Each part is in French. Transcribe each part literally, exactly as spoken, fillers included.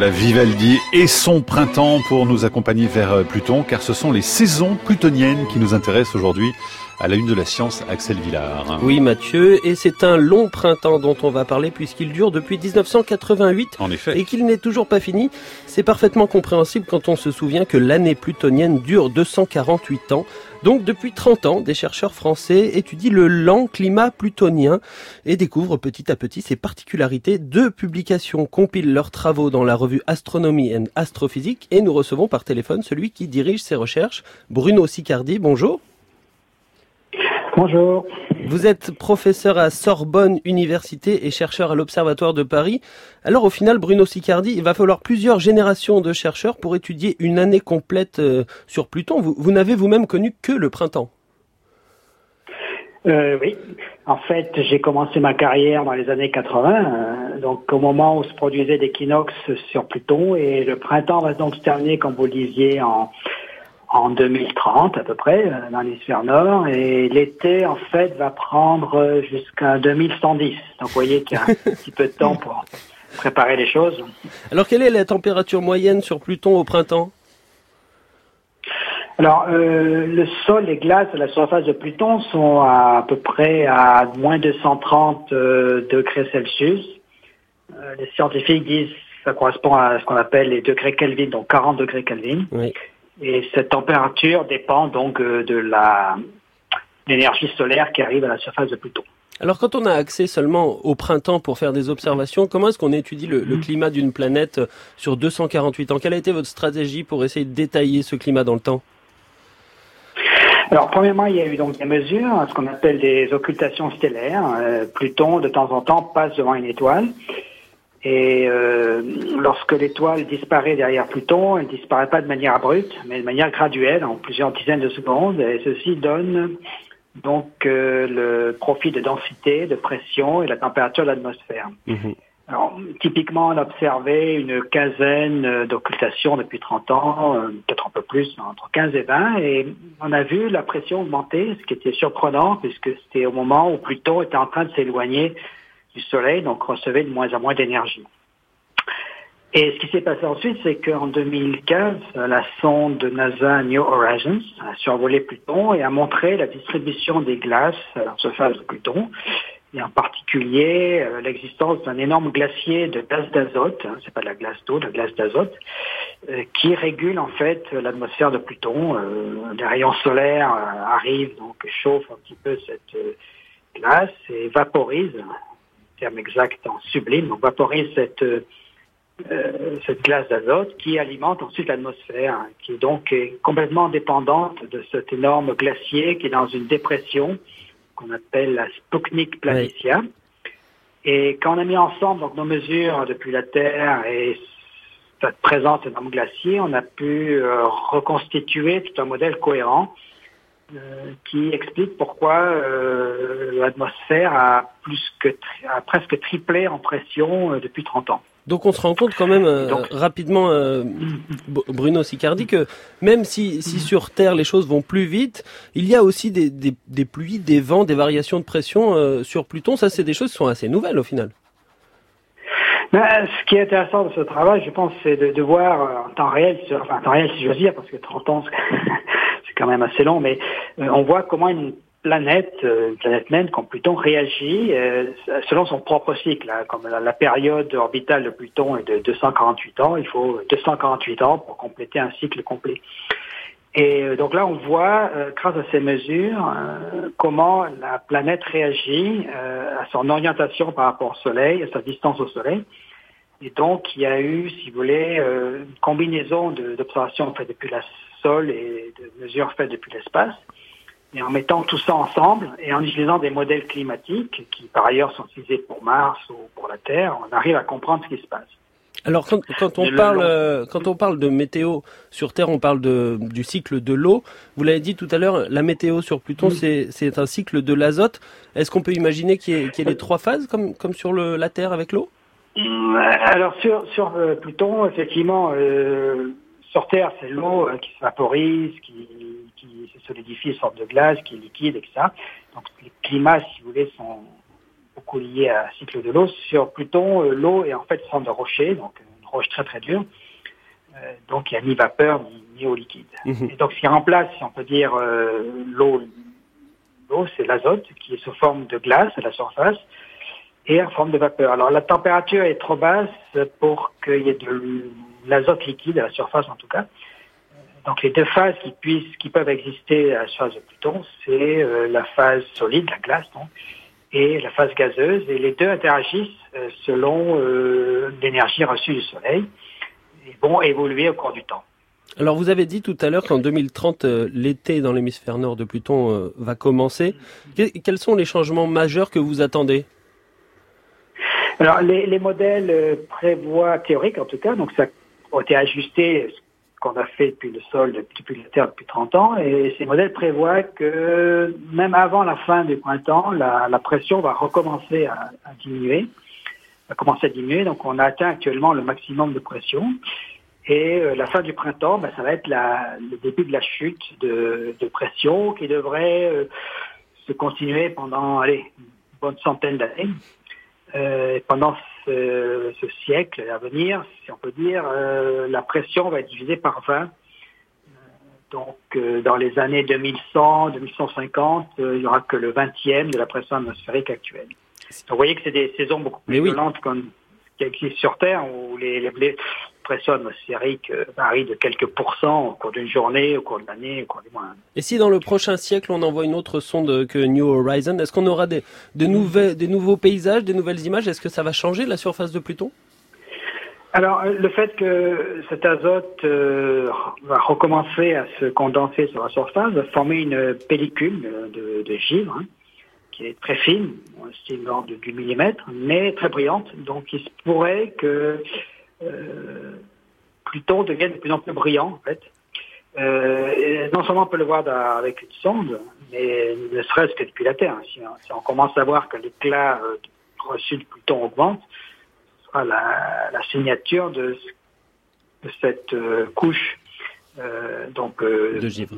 Voilà Vivaldi et son printemps pour nous accompagner vers Pluton, car ce sont les saisons plutoniennes qui nous intéressent aujourd'hui à la une de la science, Axel Villard. Oui Mathieu, et c'est un long printemps dont on va parler puisqu'il dure depuis dix-neuf cent quatre-vingt-huit. En effet. Et qu'il n'est toujours pas fini. C'est parfaitement compréhensible quand on se souvient que l'année plutonienne dure deux cent quarante-huit ans. Donc depuis trente ans, des chercheurs français étudient le lent climat plutonien et découvrent petit à petit ses particularités. Deux publications compilent leurs travaux dans la revue Astronomy and Astrophysics et nous recevons par téléphone celui qui dirige ces recherches, Bruno Siccardi. Bonjour. Bonjour. Vous êtes professeur à Sorbonne Université et chercheur à l'Observatoire de Paris. Alors au final, Bruno Siccardi, il va falloir plusieurs générations de chercheurs pour étudier une année complète euh, sur Pluton. Vous, vous n'avez vous-même connu que le printemps. Euh, oui. En fait, j'ai commencé ma carrière dans les années quatre-vingts, euh, donc au moment où se produisait l'équinoxe sur Pluton, et le printemps va donc se terminer, comme vous le disiez, en... en deux mille trente à peu près, dans l'hémisphère nord, et l'été, en fait, va prendre jusqu'à deux mille cent dix. Donc, vous voyez qu'il y a un petit peu de temps pour préparer les choses. Alors, quelle est la température moyenne sur Pluton au printemps ? Alors, euh, le sol, les glaces à la surface de Pluton sont à, à peu près à moins deux cent trente euh, degrés Celsius. Euh, les scientifiques disent que ça correspond à ce qu'on appelle les degrés Kelvin, donc quarante degrés Kelvin. Oui. Et cette température dépend donc de la l'énergie solaire qui arrive à la surface de Pluton. Alors quand on a accès seulement au printemps pour faire des observations, comment est-ce qu'on étudie le, le climat d'une planète sur deux cent quarante-huit ans ? Quelle a été votre stratégie pour essayer de détailler ce climat dans le temps ? Alors premièrement, il y a eu donc des mesures, ce qu'on appelle des occultations stellaires. Euh, Pluton, de temps en temps, passe devant une étoile. Et euh, lorsque l'étoile disparaît derrière Pluton, elle ne disparaît pas de manière abrupte, mais de manière graduelle, en plusieurs dizaines de secondes. Et ceci donne donc euh, le profil de densité, de pression et la température de l'atmosphère. Mmh. Alors, typiquement, on a observé une quinzaine d'occultations depuis trente ans, euh, peut-être un peu plus, entre quinze et vingt, et on a vu la pression augmenter, ce qui était surprenant, puisque c'était au moment où Pluton était en train de s'éloigner du Soleil, donc recevait de moins en moins d'énergie. Et ce qui s'est passé ensuite, c'est qu'en deux mille quinze, la sonde de NASA New Horizons a survolé Pluton et a montré la distribution des glaces à la surface de Pluton, et en particulier euh, l'existence d'un énorme glacier de glace d'azote, hein, c'est pas de la glace d'eau, de la glace d'azote, euh, qui régule en fait l'atmosphère de Pluton. Euh, des rayons solaires euh, arrivent, donc chauffent un petit peu cette euh, glace et vaporisent, terme exact en sublime, donc vaporise cette, euh, cette glace d'azote qui alimente ensuite l'atmosphère, hein, qui est donc est complètement dépendante de cet énorme glacier qui est dans une dépression qu'on appelle la Sputnik Planitia. Oui. Et quand on a mis ensemble donc, nos mesures depuis la Terre et cette présence énorme glacier, on a pu euh, reconstituer tout un modèle cohérent Euh, qui explique pourquoi euh, l'atmosphère a plus que tri- a presque triplé en pression euh, depuis trente ans. Donc on se rend compte quand même euh, Donc, rapidement, euh, Bruno Siccardi, que même si, si sur Terre les choses vont plus vite, il y a aussi des, des, des pluies, des vents, des variations de pression euh, sur Pluton. Ça, c'est des choses qui sont assez nouvelles au final. Ben, ce qui est intéressant de ce travail, je pense, c'est de, de voir euh, en temps réel, enfin en temps réel si j'ose dire, parce que trente ans, c'est quand même assez long, mais euh, on voit comment une planète, euh, une planète naine comme Pluton réagit euh, selon son propre cycle. Hein, comme la, la période orbitale de Pluton est de deux cent quarante-huit ans, il faut deux cent quarante-huit ans pour compléter un cycle complet. Et euh, donc là, on voit, euh, grâce à ces mesures, euh, comment la planète réagit euh, à son orientation par rapport au Soleil, à sa distance au Soleil. Et donc, il y a eu, si vous voulez, euh, une combinaison de, d'observations faites depuis le sol et de mesures faites depuis l'espace. Et en mettant tout ça ensemble et en utilisant des modèles climatiques qui, par ailleurs, sont utilisés pour Mars ou pour la Terre, on arrive à comprendre ce qui se passe. Alors quand, quand on parle euh, quand on parle de météo sur Terre, on parle de du cycle de l'eau. Vous l'avez dit tout à l'heure, la météo sur Pluton, oui. c'est c'est un cycle de l'azote. Est-ce qu'on peut imaginer qu'il y ait, qu'il y ait les trois phases comme comme sur le, la Terre avec l'eau ? Alors sur sur euh, Pluton, effectivement, euh, sur Terre, c'est l'eau euh, qui se vaporise, qui qui se solidifie, une sorte de glace, qui est liquide, et cetera. Donc les climats, si vous voulez, sont beaucoup lié à un cycle de l'eau. Sur Pluton, euh, l'eau est en fait une forme de rocher, donc une roche très très dure. Euh, donc il n'y a ni vapeur ni, ni eau liquide. Mmh. Et donc ce qui remplace, si on peut dire, euh, l'eau, l'eau c'est l'azote qui est sous forme de glace à la surface et en forme de vapeur. Alors la température est trop basse pour qu'il y ait de l'azote liquide à la surface en tout cas. Donc les deux phases qui puissent, qui peuvent exister à la surface de Pluton, c'est euh, la phase solide, la glace, donc, et la phase gazeuse, et les deux interagissent euh, selon euh, l'énergie reçue du Soleil et vont évoluer au cours du temps. Alors vous avez dit tout à l'heure qu'en deux mille trente, euh, l'été dans l'hémisphère nord de Pluton euh, va commencer. Que- quels sont les changements majeurs que vous attendez ? Alors les, les modèles euh, prévoient, théoriques en tout cas, donc ça a été ajusté qu'on a fait depuis le sol, depuis la Terre depuis trente ans, et ces modèles prévoient que même avant la fin du printemps, la, la pression va recommencer à, à diminuer, va commencer à diminuer, donc on a atteint actuellement le maximum de pression, et euh, la fin du printemps, ben, ça va être la, le début de la chute de, de pression qui devrait euh, se continuer pendant, allez, une bonne centaine d'années. Euh, pendant ce, ce siècle à venir, si on peut dire, euh, la pression va être divisée par vingt. Euh, donc, euh, dans les années deux mille cent, deux mille cent cinquante, euh, il n'y aura que le vingtième de la pression atmosphérique actuelle. Donc, vous voyez que c'est des saisons beaucoup plus oui. violentes qu'on, qui existent sur Terre, où les, les, les pressions atmosphériques euh, varient de quelques pourcents au cours d'une journée, au cours de l'année, au cours du mois. Et si dans le prochain siècle, on envoie une autre sonde que New Horizons, est-ce qu'on aura des, des, nouvelles, des nouveaux paysages, des nouvelles images ? Est-ce que ça va changer la surface de Pluton ? Alors, le fait que cet azote euh, va recommencer à se condenser sur la surface va former une pellicule de, de givre, hein, qui est très fine, c'est de l'ordre du millimètre, mais très brillante. Donc, il se pourrait que euh, Pluton devienne de plus en plus brillant, en fait. Euh, et non seulement on peut le voir dans, avec une sonde, mais ne serait-ce que depuis la Terre. Si on, si on commence à voir que l'éclat euh, reçu de Pluton augmente, ce sera la, la signature de, de cette euh, couche euh, donc euh, de givre.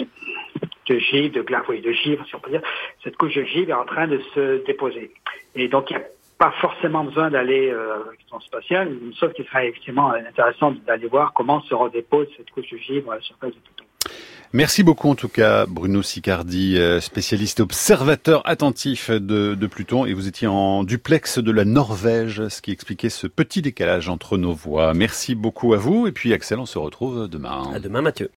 de givre, de glace, oui, de givre, si on peut dire. Cette couche de givre est en train de se déposer. Et donc, il n'y a pas forcément besoin d'aller euh, avec une sonde spatiale, sauf qu'il serait effectivement intéressant d'aller voir comment se redépose cette couche de givre à la surface de Pluton. Merci beaucoup en tout cas Bruno Sicardi, spécialiste observateur attentif de, de Pluton, et vous étiez en duplex de la Norvège, ce qui expliquait ce petit décalage entre nos voix. Merci beaucoup à vous, et puis Axel, on se retrouve demain. À demain Mathieu.